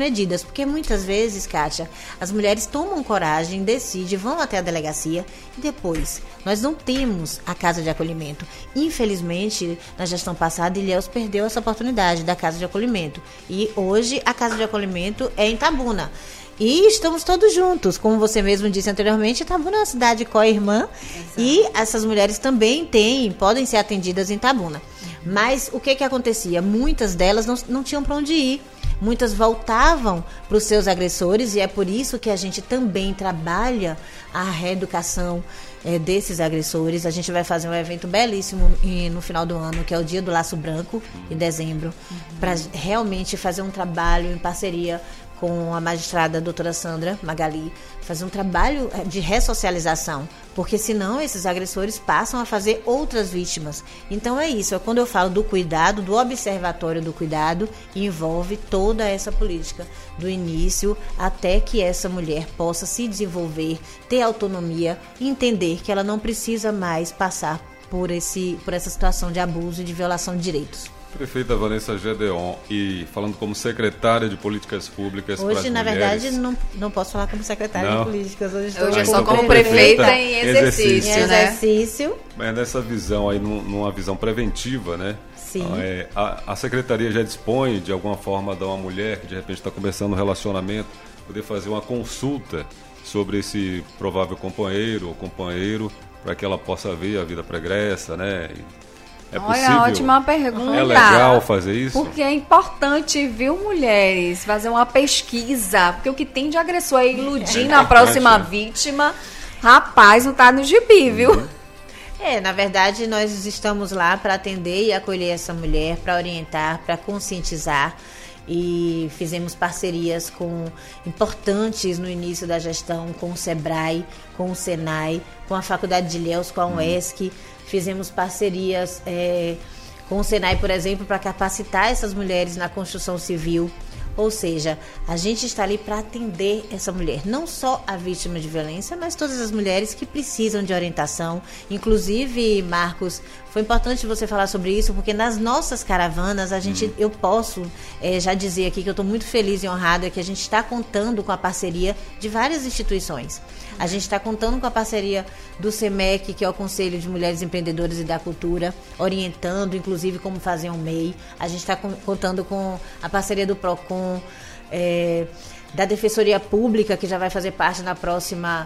[SPEAKER 5] medidas, porque muitas vezes, Kátia, as mulheres tomam coragem, decidem, vão até a delegacia e depois nós não temos a casa de acolhimento. Infelizmente, na gestão passada, Ilhéus perdeu essa oportunidade da casa de acolhimento e hoje a casa de acolhimento é em Itabuna. E estamos todos juntos, como você mesmo disse anteriormente, Itabuna é uma cidade co-irmã. Exato. E essas mulheres também podem ser atendidas em Itabuna. Mas o que acontecia? Muitas delas não tinham para onde ir. Muitas voltavam para os seus agressores e é por isso que a gente também trabalha a reeducação desses agressores. A gente vai fazer um evento belíssimo no final do ano, que é o Dia do Laço Branco, em dezembro, para realmente fazer um trabalho em parceria com a magistrada doutora Sandra Magali, fazer um trabalho de ressocialização, porque senão esses agressores passam a fazer outras vítimas. Então é isso, quando eu falo do cuidado, do observatório do cuidado, envolve toda essa política, do início até que essa mulher possa se desenvolver, ter autonomia, entender que ela não precisa mais passar por essa situação de abuso e de violação de direitos.
[SPEAKER 3] Prefeita Vanessa Gedeon, e falando como secretária de Políticas Públicas para as
[SPEAKER 5] mulheres... Hoje, na verdade, não posso falar como secretária de Políticas. Hoje
[SPEAKER 2] é só como prefeita em exercício,
[SPEAKER 5] né? Em exercício.
[SPEAKER 3] Mas nessa visão aí, numa visão preventiva, né?
[SPEAKER 5] Sim.
[SPEAKER 3] A secretaria já dispõe, de alguma forma, de uma mulher que, de repente, está começando um relacionamento, poder fazer uma consulta sobre esse provável companheiro ou companheiro, para que ela possa ver a vida pregressa, né? É possível?
[SPEAKER 2] Olha, ótima pergunta.
[SPEAKER 3] É legal fazer isso?
[SPEAKER 2] Porque é importante, viu, mulheres, fazer uma pesquisa. Porque o que tem de agressor é iludindo a próxima vítima. Rapaz, não tá no gibi, viu?
[SPEAKER 5] Na verdade, nós estamos lá para atender e acolher essa mulher, para orientar, para conscientizar. E fizemos parcerias importantes no início da gestão com o SEBRAE, com o SENAI, com a Faculdade de Ilhéus, com a UESC. Fizemos parcerias com o SENAI, por exemplo, para capacitar essas mulheres na construção civil. Ou seja, a gente está ali para atender essa mulher, não só a vítima de violência, mas todas as mulheres que precisam de orientação. Inclusive, Marcos, foi importante você falar sobre isso, porque nas nossas caravanas, eu posso já dizer aqui que eu estou muito feliz e honrada que a gente está contando com a parceria de várias instituições. A gente está contando com a parceria do CEMEC, que é o Conselho de Mulheres Empreendedoras e da Cultura, orientando, inclusive, como fazer um MEI. A gente está contando com a parceria do PROCON, da Defensoria Pública, que já vai fazer parte na próxima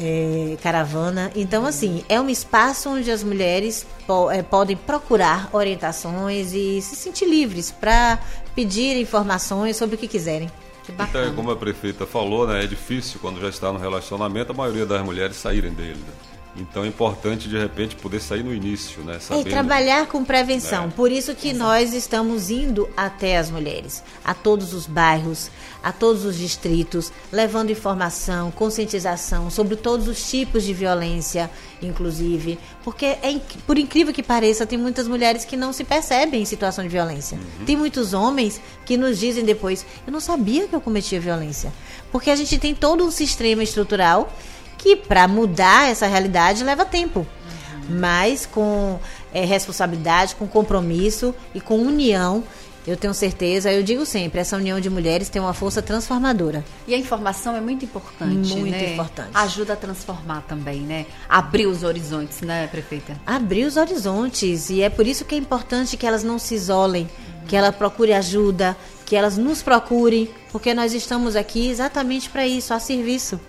[SPEAKER 5] caravana. Então, assim, é um espaço onde as mulheres podem procurar orientações e se sentir livres para pedir informações sobre o que quiserem.
[SPEAKER 3] Então, como a prefeita falou, né, é difícil quando já está no relacionamento a maioria das mulheres saírem dele, né? Então é importante, de repente, poder sair no início, né? Sabendo,
[SPEAKER 5] trabalhar com prevenção. Por isso que nós estamos indo até as mulheres, a todos os bairros, a todos os distritos, levando informação, conscientização sobre todos os tipos de violência, inclusive. Porque, por incrível que pareça, tem muitas mulheres que não se percebem em situação de violência. Tem muitos homens que nos dizem depois, eu não sabia que eu cometia violência. Porque a gente tem todo um sistema estrutural que para mudar essa realidade leva tempo, mas com responsabilidade, com compromisso e com união, eu tenho certeza, eu digo sempre, essa união de mulheres tem uma força transformadora.
[SPEAKER 2] E a informação é muito importante,
[SPEAKER 5] muito importante.
[SPEAKER 2] Ajuda a transformar também, né? Abrir os horizontes, né, prefeita?
[SPEAKER 5] Abrir os horizontes, e é por isso que é importante que elas não se isolem, que elas procurem ajuda, que elas nos procurem, porque nós estamos aqui exatamente para isso, a serviço.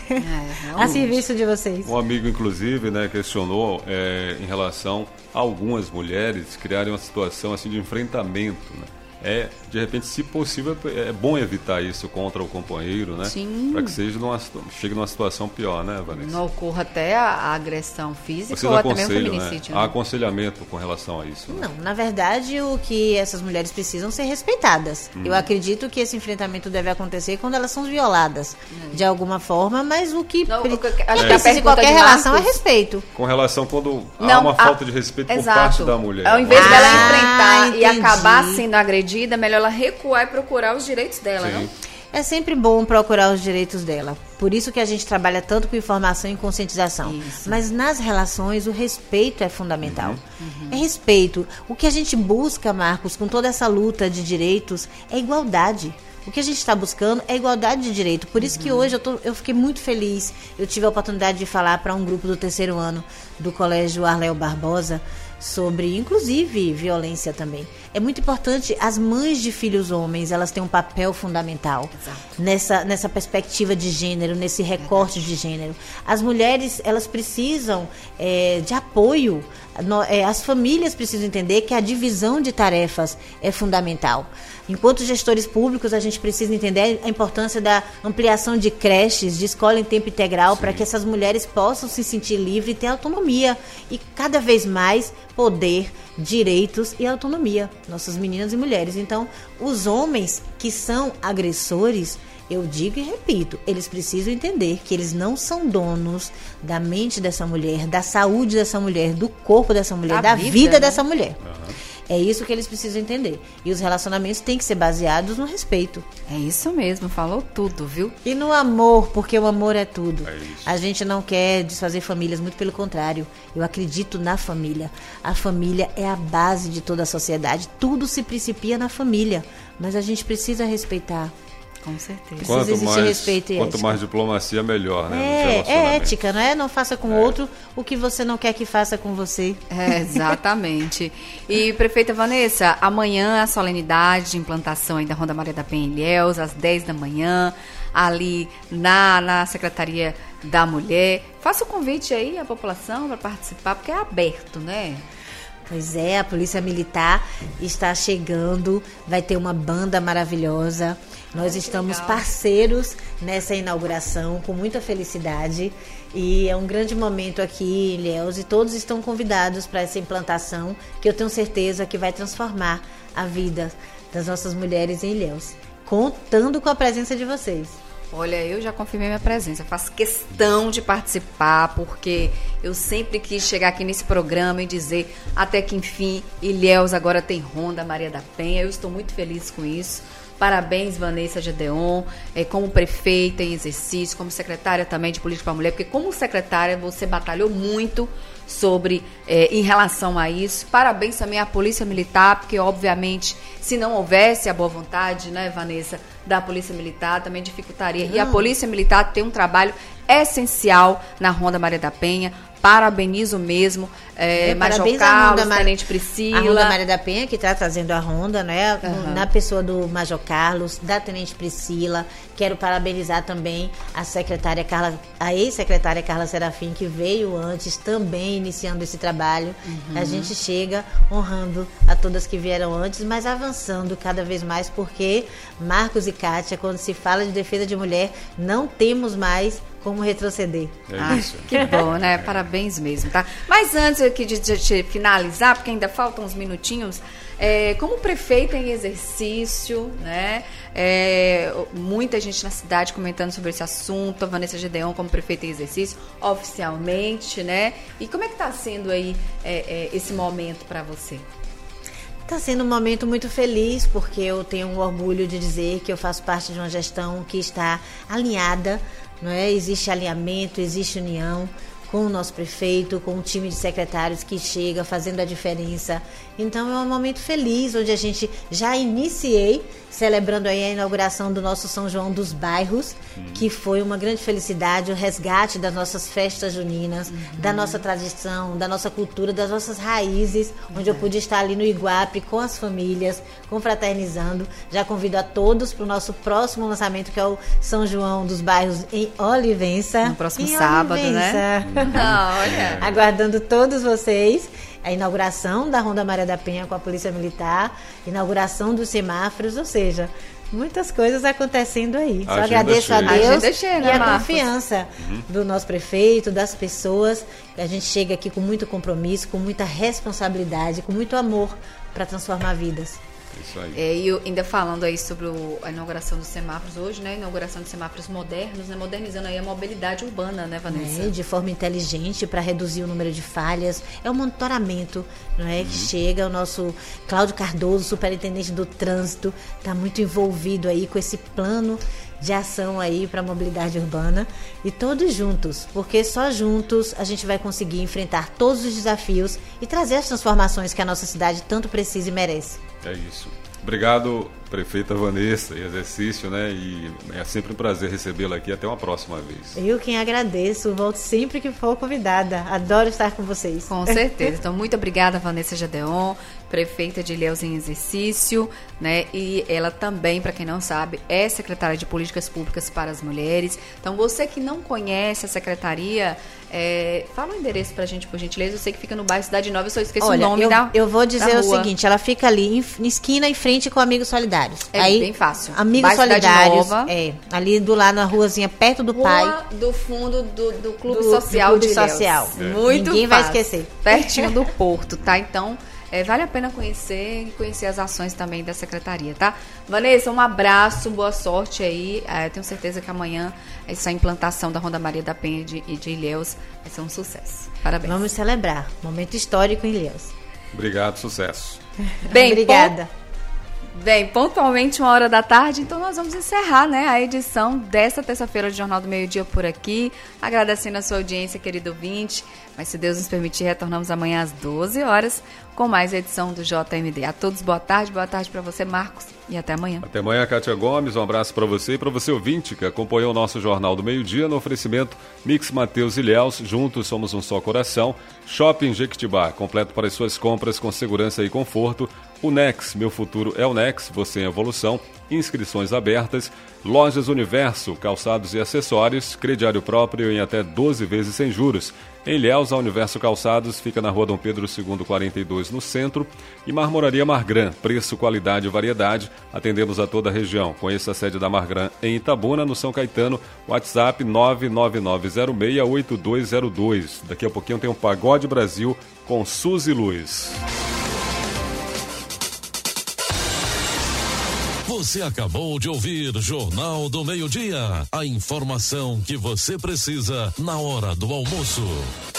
[SPEAKER 5] A serviço de vocês.
[SPEAKER 3] Um amigo, inclusive, né, questionou em relação a algumas mulheres criarem uma situação assim de enfrentamento, né? De repente, se possível, é bom evitar isso contra o companheiro, né?
[SPEAKER 2] Sim.
[SPEAKER 3] Para que chegue numa situação pior, né, Vanessa?
[SPEAKER 2] Não ocorra até a agressão física ou até mesmo o feminicídio.
[SPEAKER 3] Né? Há aconselhamento com relação a isso? Né?
[SPEAKER 5] Não, na verdade, o que essas mulheres precisam ser respeitadas. Eu acredito que esse enfrentamento deve acontecer quando elas são violadas, de alguma forma, mas o que precisa de qualquer relação é respeito.
[SPEAKER 3] Com relação quando há uma falta de respeito por parte da mulher.
[SPEAKER 2] Ao invés dela enfrentar e acabar sendo agredida, é melhor ela recuar e procurar os direitos dela, não?
[SPEAKER 5] É sempre bom procurar os direitos dela. Por isso que a gente trabalha tanto com informação e conscientização. Isso. Mas nas relações, o respeito é fundamental. É respeito. O que a gente busca, Marcos, com toda essa luta de direitos, é igualdade. O que a gente está buscando é igualdade de direito. Por isso que hoje eu fiquei muito feliz. Eu tive a oportunidade de falar para um grupo do 3º ano do Colégio Arléo Barbosa sobre, inclusive, violência também. É muito importante, as mães de filhos homens, elas têm um papel fundamental nessa perspectiva de gênero, nesse recorte de gênero. As mulheres, elas precisam de apoio. As famílias precisam entender que a divisão de tarefas é fundamental. Enquanto gestores públicos, a gente precisa entender a importância da ampliação de creches, de escola em tempo integral, para que essas mulheres possam se sentir livres e ter autonomia. E cada vez mais poder, direitos e autonomia. Nossas meninas e mulheres. Então, os homens que são agressores, eu digo e repito, eles precisam entender que eles não são donos da mente dessa mulher, da saúde dessa mulher, do corpo dessa mulher, da vida dessa mulher. É isso que eles precisam entender. E os relacionamentos têm que ser baseados no respeito.
[SPEAKER 2] É isso mesmo, falou tudo, viu?
[SPEAKER 5] E no amor, porque o amor é tudo.
[SPEAKER 3] É isso.
[SPEAKER 5] A gente não quer desfazer famílias, muito pelo contrário. Eu acredito na família. A família é a base de toda a sociedade. Tudo se principia na família. Mas a gente precisa respeitar.
[SPEAKER 2] Com certeza.
[SPEAKER 3] Quanto mais diplomacia, melhor, né?
[SPEAKER 5] É ética, não é? Não faça com o outro o que você não quer que faça com você.
[SPEAKER 2] Exatamente. E, prefeita Vanessa, amanhã a solenidade de implantação aí da Ronda Maria da Penha em Ilhéus, às 10 da manhã, ali na Secretaria da Mulher. Faça o convite aí à população para participar, porque é aberto, né?
[SPEAKER 5] Pois é, a Polícia Militar está chegando, vai ter uma banda maravilhosa. Nós estamos parceiros nessa inauguração, com muita felicidade. E é um grande momento aqui em Ilhéus e todos estão convidados para essa implantação, que eu tenho certeza que vai transformar a vida das nossas mulheres em Ilhéus, contando com a presença de vocês.
[SPEAKER 2] Olha, eu já confirmei minha presença, eu faço questão de participar, porque eu sempre quis chegar aqui nesse programa e dizer, até que enfim, Ilhéus agora tem Ronda Maria da Penha, eu estou muito feliz com isso. Parabéns, Vanessa Gedeon, como prefeita em exercício, como secretária também de Política para a Mulher, porque como secretária você batalhou muito em relação a isso. Parabéns também à Polícia Militar, porque obviamente se não houvesse a boa vontade, né, Vanessa, da Polícia Militar, também dificultaria. E a Polícia Militar tem um trabalho essencial na Ronda Maria da Penha. Parabenizo mesmo, Major Carlos, Tenente Priscila.
[SPEAKER 5] A Ronda Maria da Penha, que está trazendo a Ronda, né? Na pessoa do Major Carlos, da Tenente Priscila. Quero parabenizar também a ex-secretária Carla Serafim, que veio antes, também iniciando esse trabalho. A gente chega honrando a todas que vieram antes, mas avançando cada vez mais, porque Marcos e Kátia, quando se fala de defesa de mulher, não temos mais como retroceder.
[SPEAKER 3] É isso.
[SPEAKER 2] Que bom, né? Parabéns mesmo, tá? Mas antes aqui de finalizar, porque ainda faltam uns minutinhos, como prefeita em exercício, né? Muita gente na cidade comentando sobre esse assunto, a Vanessa Gedeon como prefeita em exercício, oficialmente, né? E como é que tá sendo aí esse momento para você?
[SPEAKER 5] Está sendo um momento muito feliz, porque eu tenho um orgulho de dizer que eu faço parte de uma gestão que está alinhada, não é? Existe alinhamento, existe união com o nosso prefeito, com o time de secretários que chega fazendo a diferença. Então é um momento feliz, onde a gente já iniciei celebrando aí a inauguração do nosso São João dos Bairros, que foi uma grande felicidade, o resgate das nossas festas juninas, da nossa tradição, da nossa cultura, das nossas raízes, onde eu pude estar ali no Iguape com as famílias, confraternizando. Já convido a todos para o nosso próximo lançamento, que é o São João dos Bairros em Olivença.
[SPEAKER 2] No próximo sábado, né?
[SPEAKER 5] Olha. Aguardando todos vocês. A inauguração da Ronda Maria da Penha com a Polícia Militar, inauguração dos semáforos, ou seja, muitas coisas acontecendo aí. Só agradeço a Deus e a confiança do nosso prefeito, das pessoas. A gente chega aqui com muito compromisso, com muita responsabilidade, com muito amor para transformar vidas.
[SPEAKER 3] Isso aí.
[SPEAKER 2] E eu ainda falando aí sobre a inauguração dos semáforos hoje, né? Inauguração de semáforos modernos, né? Modernizando aí a mobilidade urbana, né, Vanessa?
[SPEAKER 5] De forma inteligente para reduzir o número de falhas. É um monitoramento, não é? Que chega o nosso Cláudio Cardoso, superintendente do trânsito, está muito envolvido aí com esse plano de ação aí para a mobilidade urbana, e todos juntos, porque só juntos a gente vai conseguir enfrentar todos os desafios e trazer as transformações que a nossa cidade tanto precisa e merece.
[SPEAKER 3] É isso. Obrigado, prefeita Vanessa, em exercício, né? E é sempre um prazer recebê-la aqui. Até uma próxima vez.
[SPEAKER 5] Eu quem agradeço, volto sempre que for convidada. Adoro estar com vocês.
[SPEAKER 2] Com certeza. Então, muito obrigada, Vanessa Gedeon, prefeita de Ilhéus em exercício, né? E ela também, para quem não sabe, é secretária de Políticas Públicas para as Mulheres. Então, você que não conhece a secretaria, fala o endereço pra gente, por gentileza. Eu sei que fica no bairro Cidade Nova, eu só esqueci o nome
[SPEAKER 5] eu vou dizer o seguinte, ela fica ali em esquina em frente com Amigos Solidários.
[SPEAKER 2] É bem fácil.
[SPEAKER 5] Amigos Solidários, ali do lado na ruazinha, perto do
[SPEAKER 2] Rua
[SPEAKER 5] pai.
[SPEAKER 2] do fundo do Clube Social de Ilhéus.
[SPEAKER 5] Muito Ninguém vai esquecer.
[SPEAKER 2] Pertinho do Porto, tá? Então, vale a pena conhecer e conhecer as ações também da secretaria, tá? Vanessa, um abraço, boa sorte aí. Tenho certeza que amanhã essa implantação da Ronda Maria da Penha e de Ilhéus vai ser um sucesso. Parabéns.
[SPEAKER 5] Vamos celebrar. Momento histórico em Ilhéus.
[SPEAKER 3] Obrigado, sucesso.
[SPEAKER 2] Bem,
[SPEAKER 5] obrigada.
[SPEAKER 2] Bem, pontualmente 13h, então nós vamos encerrar, né, a edição desta terça-feira do Jornal do Meio-Dia por aqui, agradecendo a sua audiência, querido ouvinte, mas se Deus nos permitir, retornamos amanhã às 12h com mais edição do JMD. A todos, boa tarde para você, Marcos, e até amanhã. Até
[SPEAKER 3] amanhã, Kátia Gomes, um abraço para você e para você ouvinte que acompanhou o nosso Jornal do Meio-Dia no oferecimento Mix Mateus Ilhéus, juntos somos um só coração, Shopping Jequitibá, completo para as suas compras com segurança e conforto, Unex, meu futuro é Unex, você em evolução, inscrições abertas, Lojas Universo, calçados e acessórios, crediário próprio em até 12 vezes sem juros. Em Ilhéus, a Universo Calçados fica na Rua Dom Pedro II, 42, no centro. E Marmoraria Margran, preço, qualidade e variedade. Atendemos a toda a região. Conheça a sede da Margran em Itabuna, no São Caetano. WhatsApp 999068202. Daqui a pouquinho tem um Pagode Brasil com Suzy Luiz.
[SPEAKER 1] Você acabou de ouvir Jornal do Meio-Dia. A informação que você precisa na hora do almoço.